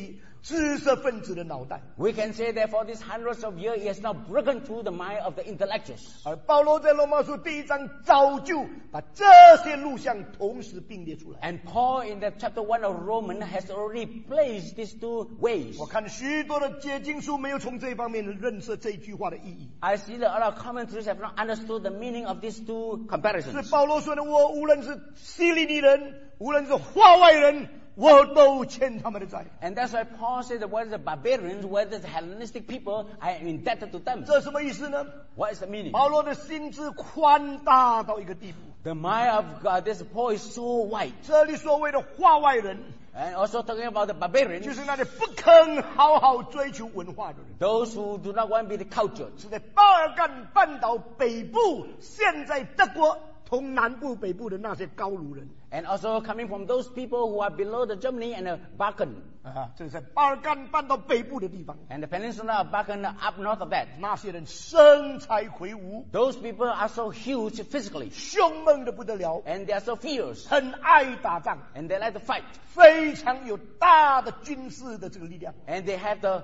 S1: 知识分子的脑袋。
S2: We can say that for these hundreds of years, it has now broken through the mind of the intellectuals.
S1: 而保罗在罗马书第1章早就把这些录像同时并列出来。
S2: And Paul in the chapter 1 of Romans has already placed these two ways.
S1: 我看许多的解经书没有从这方面认识这一句话的意义。
S2: I see that a lot of commentaries have not understood the meaning of these two
S1: 是
S2: comparisons.
S1: 保罗说的，我无论是希利尼人，无论是化外人，我都欠他们的债。
S2: And that's why Paul said that whether the barbarians, whether the Hellenistic people, I am indebted to them.
S1: 这什么意思呢？
S2: What is the meaning?
S1: 保罗的心智宽大到一个地步。
S2: The mind of God, this Paul is so wide.
S1: 这里所谓的化外人，
S2: And also talking about the barbarians,
S1: 就是那些不肯好好追求文化的人。
S2: those who do not want to be the cultured.
S1: 是在巴尔干半岛北部，现在德国同南部、北部的那些高卢人。
S2: And also coming from those people who are below the Germany and the Balkan.
S1: 这是在巴尔干半岛北部的地方。
S2: And the peninsula of Balkan up north of that.
S1: 那些人身材魁梧，
S2: Those people are so huge physically.
S1: 凶猛的不得了，
S2: And they are so fierce.
S1: 很爱打仗，
S2: And they like to fight.
S1: 非常有大的军事的这个力量。
S2: And they have the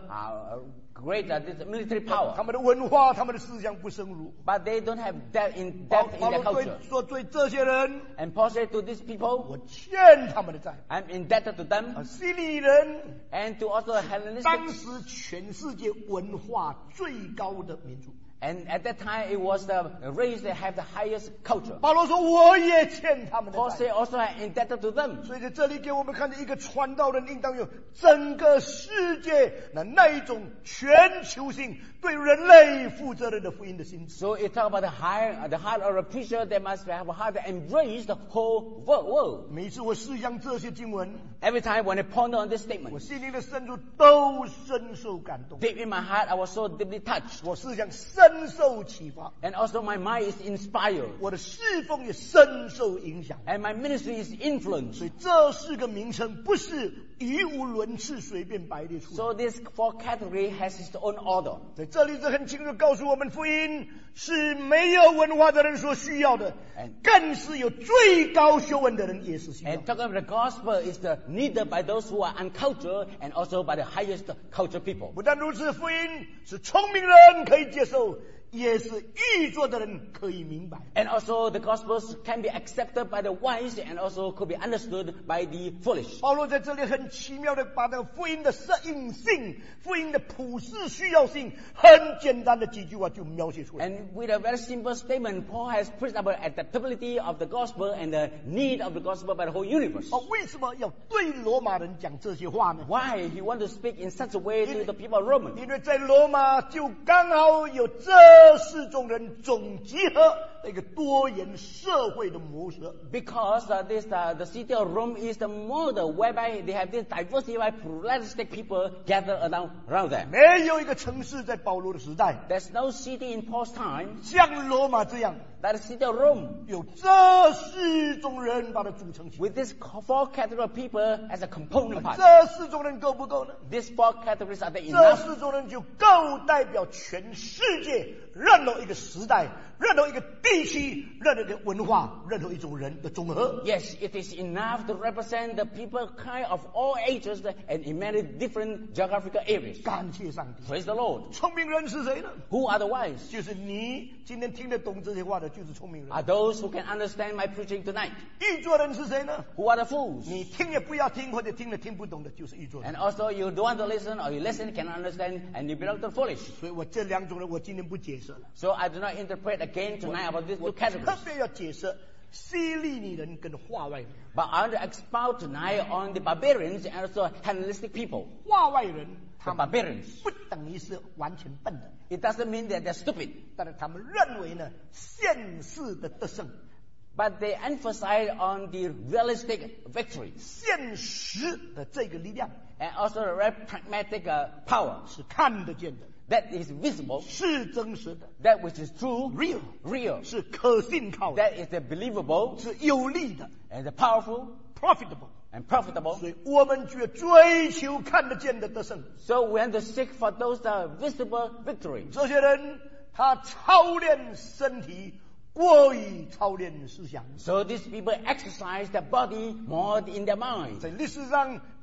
S2: great this military
S1: 他
S2: power.
S1: 们的文化、他们的思想不深入。
S2: But they don't have depth in
S1: 保
S2: their
S1: 罗
S2: culture.
S1: 说对这些人，
S2: And Paul said to these people,
S1: 我欠他们的债。
S2: I'm indebted to them.
S1: 希利人
S2: And to also the
S1: 当
S2: Hellenistic.
S1: 时全世界文化最高的民族。
S2: And at that time, it was the race that have the highest culture.
S1: 保罗说我也欠他们的
S2: Paul
S1: 债。
S2: said also I'm indebted to them.
S1: 所以在这里给我们看见一个传道人应当有整个世界那一种全球性对人类负责任的福音的心智。
S2: So it talk about the heart of a preacher that must have a heart that embrace the whole world.
S1: 每次我思想这些经文，
S2: Every time when I ponder on this
S1: 我
S2: statement,
S1: 心灵的深处都深受感动。
S2: deep in my heart, I was so deeply touched.
S1: 我思想深受启发，
S2: And also my mind is inspired.
S1: 我的侍奉也深受影响。
S2: And my ministry is influenced.
S1: 所以这四个名称不是语无伦次随便排列出来。
S2: So this four category has its own order.
S1: 在这里是很清楚告诉我们，福音是没有文化的人所需要的，更是有最高学问的人也是需要
S2: And。talking about the gospel is the needed by those who are uncultured and also by the highest cultured people.
S1: 不但如此，福音是聪明人可以接受，也是愚拙的人可以明白。
S2: And also the gospels can be accepted by the wise and also could be understood by the foolish.
S1: 保罗在这里很奇妙的把这个福音的适应性、福音的普世需要性，很简单的几句话就描写出来。
S2: And with a very simple statement, Paul has preached about acceptability of the gospel and the need of the gospel by the whole universe.
S1: 为什么要对罗马人讲这些话呢？
S2: Why he want to speak in such a way to the people of Rome?
S1: 因为在罗马就刚好有这四种人总集合的一个多元社会的模式。
S2: Because the city of Rome is the model whereby they have this diversified pluralistic people gathered around them.
S1: 没有一个城市在保罗的时代
S2: There's no city in Paul's time
S1: 像罗马这样
S2: that the city of Rome
S1: 有这四种人把它组成起来。
S2: with this four category of people as a component part.
S1: 这四种人够不够呢？
S2: These four categories are they
S1: 这
S2: enough?
S1: 四种人就够代表全世界任何一个时代、任何一个地区、任何一个文化、任何一种人的总和。
S2: Yes, it is enough to represent the people kind of all ages and in many different geographical areas.
S1: 感谢上帝！
S2: Praise the Lord.
S1: 聪明人是谁呢？
S2: Who are the wise?
S1: 就是你今天听得懂这些话的，就是聪明人。
S2: Are those who can understand my preaching tonight?
S1: 愚拙人是谁呢？
S2: Who are the fools?
S1: 你听也不要听，或者听了听不懂的，就是愚拙人。
S2: And also you don't want to listen or you listen cannot understand and you belong to the foolish.
S1: 所以我这两种人，我今天不解释了。
S2: So I do not interpret again tonight about these
S1: 我
S2: two
S1: 特
S2: categories.
S1: 别要解释希利尼人跟化外人。
S2: But I want to expound tonight on the barbarians and also Hellenistic people.
S1: 化外人
S2: The
S1: 他们
S2: barbarians.
S1: 不等于是完全笨的，
S2: It doesn't mean that they're stupid.
S1: 但是他们认为呢，现世的得胜，
S2: But they emphasize on the realistic victory
S1: 现实的这个力量
S2: and also the very pragmatic power
S1: 是看得见的，
S2: that is visible,
S1: 是真实的
S2: that which is true,
S1: ，real，
S2: real,
S1: 是可信靠的，
S2: that is the believable
S1: 是有利的
S2: and the powerful
S1: ，profitable。
S2: and profitable.
S1: 所以我们就追求看得见的得胜。
S2: So we have to seek for those visible victory.
S1: 这些人他操练身体过于操练思想。
S2: So these people exercise their body more in their mind.
S1: 在历史上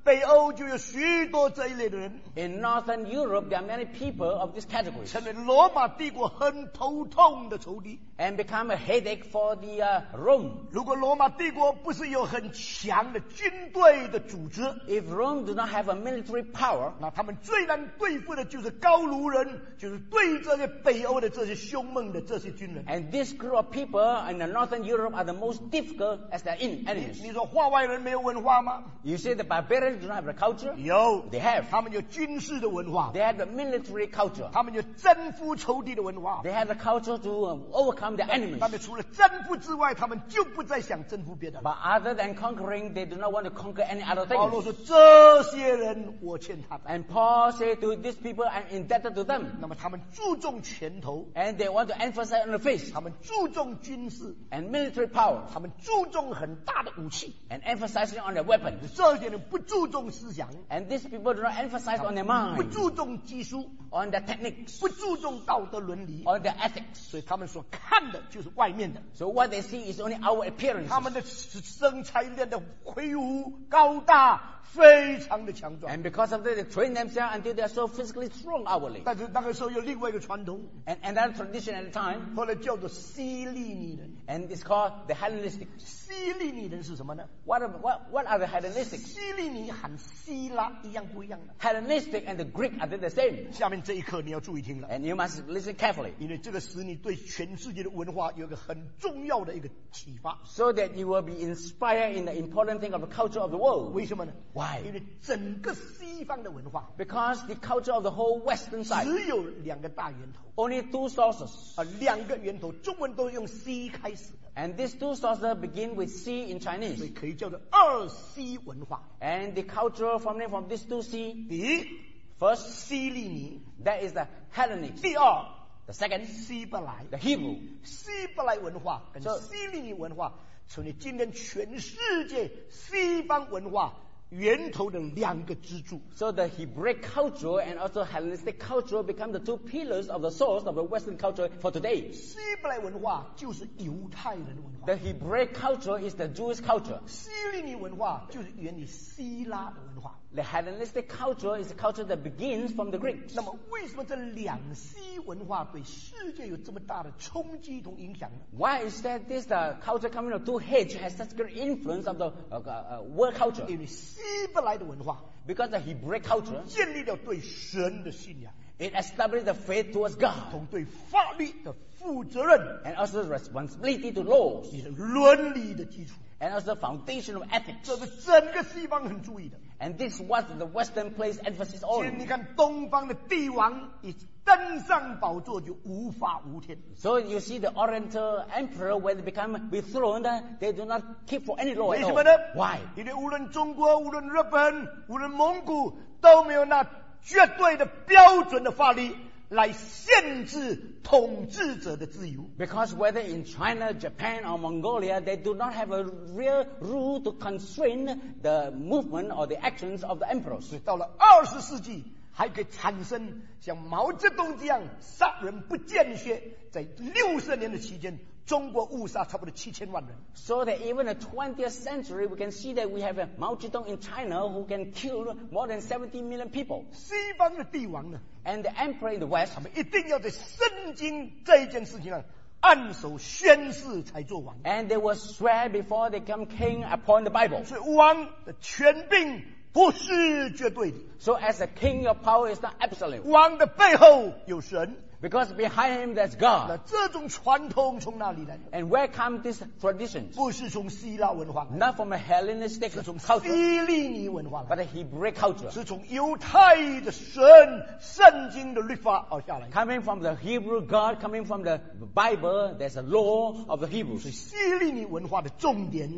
S1: 北欧就有许多这一类的人，
S2: In Northern Europe, there are many people of these categories
S1: 成为罗马帝国很头痛的仇敌。
S2: and become a headache for the Rome.
S1: 如果罗马帝国不是有很强的军队的组织，
S2: If Rome do not have a military power,
S1: 那他们最难对付的就是高卢人，就是对这些北欧的这些凶猛的这些军人。
S2: and this group of people in the Northern Europe are the most difficult as their enemies.
S1: 你说化外人没有文化吗？
S2: You say the barbarians do not have a culture?
S1: 有，
S2: They have.
S1: 他们有军事的文化，
S2: They have the military culture.
S1: 他们有征服仇敌的文化。
S2: They have the culture to overcome their enemies.
S1: 他们除了征服之外，他们就不再想征服别的。
S2: But other than conquering, they do not want to conquer any other
S1: 保罗说
S2: things.
S1: 这些人我欠他的。
S2: And Paul said to these people, I'm indebted to them.
S1: 那么他们注重拳头，
S2: And they want to emphasize on the face
S1: 他们注重军事，
S2: and military power
S1: 他们注重很大的武器。
S2: and emphasizing on their weapons.
S1: 这些人不注重思想，
S2: And these people do not emphasize on their
S1: 不
S2: mind,
S1: 注重技术，
S2: on their techniques,
S1: 不注重道德伦理，
S2: on their ethics.
S1: 所以他们所看的就是外面的。
S2: So what they see is only our
S1: 他们
S2: appearance.
S1: 的身材练得魁梧高大，非常的强壮。
S2: And because of that, they train themselves until they are so physically strong outwardly.
S1: 但是那个时候有另外一个传统，
S2: And another tradition at the time,
S1: 后来叫做希利尼人。
S2: and it's called the Hellenistic.
S1: 希利尼人是什么呢？
S2: What are the Hellenistic?
S1: 希利尼和希腊一样不一样的？
S2: Hellenistic and the Greek are they the same?
S1: 下面这一课你要注意听了，
S2: And you must listen carefully
S1: 因为这个使你对全世界的文化有一个很重要的一个启发。
S2: so that you will be inspired in the important thing of the culture of the world.
S1: 为什么呢？
S2: Why?
S1: 因为整个西方的文化
S2: Because the culture of the whole Western side,
S1: 只有两个大源头
S2: only two sources.
S1: 两个源头，中文都用 C 开始的，
S2: And these two sources begin with C in
S1: 所以
S2: Chinese.
S1: 可以叫做二西文化。
S2: And the culture from these two C,
S1: 第一，
S2: first,
S1: 希利尼；
S2: that is the Hellenic.
S1: 第二，
S2: The second,
S1: 希伯来。
S2: the Hebrew.
S1: 希伯来文化跟
S2: So-
S1: 希利尼文化成为今天全世界西方文化源头的两个支柱。
S2: So the Hebraic culture and also Hellenistic culture become the two pillars of the source of the Western culture for today.
S1: 希伯来文化就是犹太人的文化，
S2: The Hebraic culture is the Jewish culture.
S1: 希利尼文化就是源于希腊的文化。
S2: The Hellenistic culture is a culture that begins from the Greeks.
S1: 那么，为什么这两西文化对世界有这么大的冲击同影响呢？
S2: Why is that this culture coming of two heads has such great influence of the world culture?
S1: 因为希伯来的文化
S2: Because the Hebraic culture,
S1: 建立了对神的信仰，
S2: it established the faith towards God
S1: 同对法律的负责任，
S2: and also the responsibility to laws
S1: 也是伦理的基础。
S2: and also the foundation of ethics.
S1: 这是整个西方很注意的。
S2: And this is what the Western place emphasis
S1: 其实
S2: on.
S1: 你看，东方的帝王一登上宝座就无法无天。
S2: So you see the Oriental emperor, when they become dethroned, they do not keep for any law
S1: 为
S2: at
S1: 什
S2: all.
S1: 么呢？
S2: Why?
S1: 因为无论中国、无论日本、无论蒙古，都没有那绝对的标准的法律来限制统治者的自由。
S2: Because whether in China, Japan, or Mongolia, they do not have a real rule to constrain the movement or the actions of the emperors.
S1: 所以到了20世纪，还可以产生像毛泽东这样杀人不见血。在60年的期间，中国误杀差不多7000万人。
S2: So that even in the 20th century, we can see that we have a Mao Zedong in China who can kill more than 70 million people.
S1: 西方的帝王呢，
S2: And the emperor in the West,
S1: 他们一定要在圣经这一件事情上按手宣誓才做王。
S2: and they will swear before they become king upon the Bible.
S1: 所以王的权柄不是绝对的，
S2: So as a king, your power is not absolute.
S1: 王的背后有神。
S2: Because behind him there's
S1: 那
S2: God.
S1: 这种传统从哪里来的？
S2: And where come these traditions?
S1: 不是从希腊文化来的，
S2: Not from a Hellenistic
S1: 是从
S2: culture,
S1: 希利尼文化来
S2: but
S1: 的，
S2: a Hebrew culture.
S1: 是从犹太的圣经的律法而下来的。
S2: Coming from the Hebrew God, coming from the Bible, there's a law of the Hebrews.
S1: 所以希利尼文化的重点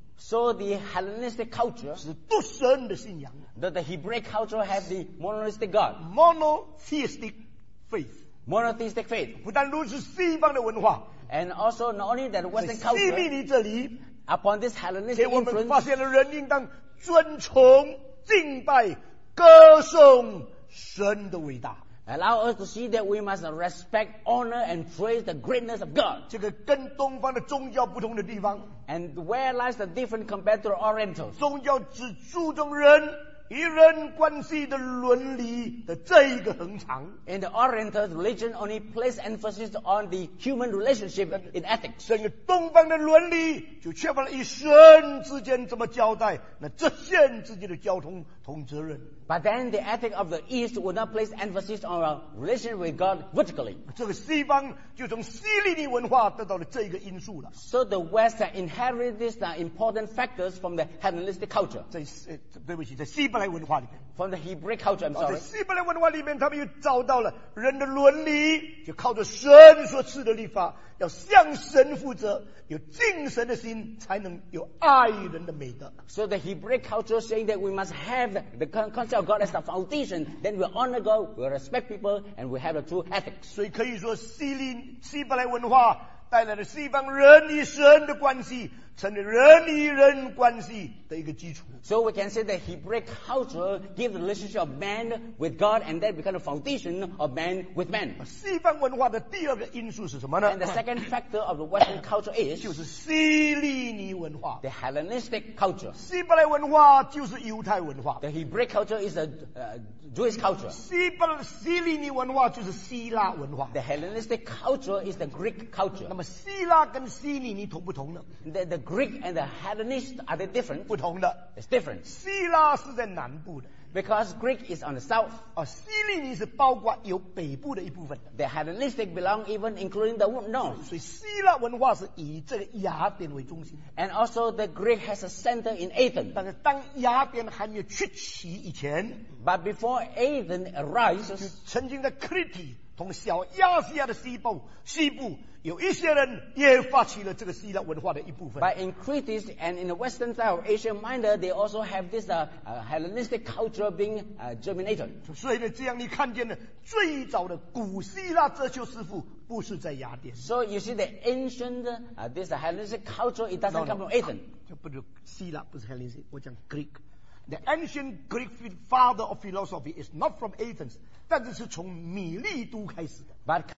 S2: So the Hellenistic culture,
S1: 是独神的信仰
S2: the Hebrew culture has the monotheistic God,
S1: （monotheistic faith）。
S2: monotheistic faith.
S1: 不但如此，西方的文化
S2: And also not only that
S1: 在
S2: Western
S1: 希利
S2: culture,
S1: 尼这里
S2: upon this
S1: 给
S2: Hellenistic
S1: 我们发
S2: influence,
S1: 现了人应当尊崇、敬拜、歌颂神的伟大。
S2: allow us to see that we must respect, honor, and praise the greatness of God.
S1: 这个跟东方的宗教不同的地方，
S2: And where lies the difference compared to the Orientals?
S1: 宗教只注重人人关系的伦理的这一个恒常。
S2: In the Oriental religion, only place emphasis on the human relationship in ethics.
S1: 整个东方的伦理就缺乏了与神之间怎么交代，那这线之间的交通同责任。
S2: But then the ethic of the East would not place emphasis on our relation with God vertically.
S1: 这个西方就从希利尼文化得到了这一个因素了。
S2: So the West inherited these important factors from the Hellenistic culture,
S1: 对不起，在希伯来文化里面，
S2: from the Hebrew culture, I'm
S1: 在
S2: sorry.
S1: 希伯来文化里面，他们又找到了人的伦理，就靠着神所赐的律法，要向神负责，有敬神的心，才能有爱人的美德。
S2: So the Hebrew culture saying that we must have the concept of God as the foundation, then we honor God, we respect people, and we have the true ethics.
S1: 所以可以说，希伯来文化带来了西方人与神的关系，成为人与人关系的一个基础。
S2: So we can say that Hebrew culture gives the relationship of man with God, and that becomes the foundation of man with man.
S1: 西方文化的第二个因素是什么呢？
S2: And the second factor of the Western culture is
S1: 就是希利尼文化。
S2: the Hellenistic culture.
S1: 希伯来文化就是犹太文化，
S2: The Hebrew culture is the Jewish culture.
S1: 希利尼文化就是希腊文化。
S2: The Hellenistic culture is the Greek culture.
S1: 那么希腊跟希利尼同不同呢？
S2: The Greek and the Hellenists, are they different?
S1: 不同的。
S2: It's different.
S1: 希腊是在南部的，
S2: Because Greek is on the south.
S1: 希利尼是包括有北部的一部分的。
S2: The Hellenistic belong even including the north.
S1: 所以希腊文化是以这个雅典为中心。
S2: And also the Greek has a center in Athens.
S1: 但是当雅典还没有崛起以前，
S2: But before Athens arises,
S1: 曾经在 Crete 同小亚细亚的西部有一些人也发起了这个希腊文化的一部分。
S2: but in Crete and in the western side of Asia Minor, they also have this Hellenistic culture being germinated.
S1: 所以呢，这样你看见了最早的古希腊哲学师傅不是在雅典，
S2: So you see the ancient, this Hellenistic culture, it doesn't come from Athens.
S1: 就不是希腊，不是 Hellenistic， 我讲 Greek。The ancient Greek father of philosophy is not from Athens， 但是是从米利都开始的。
S2: But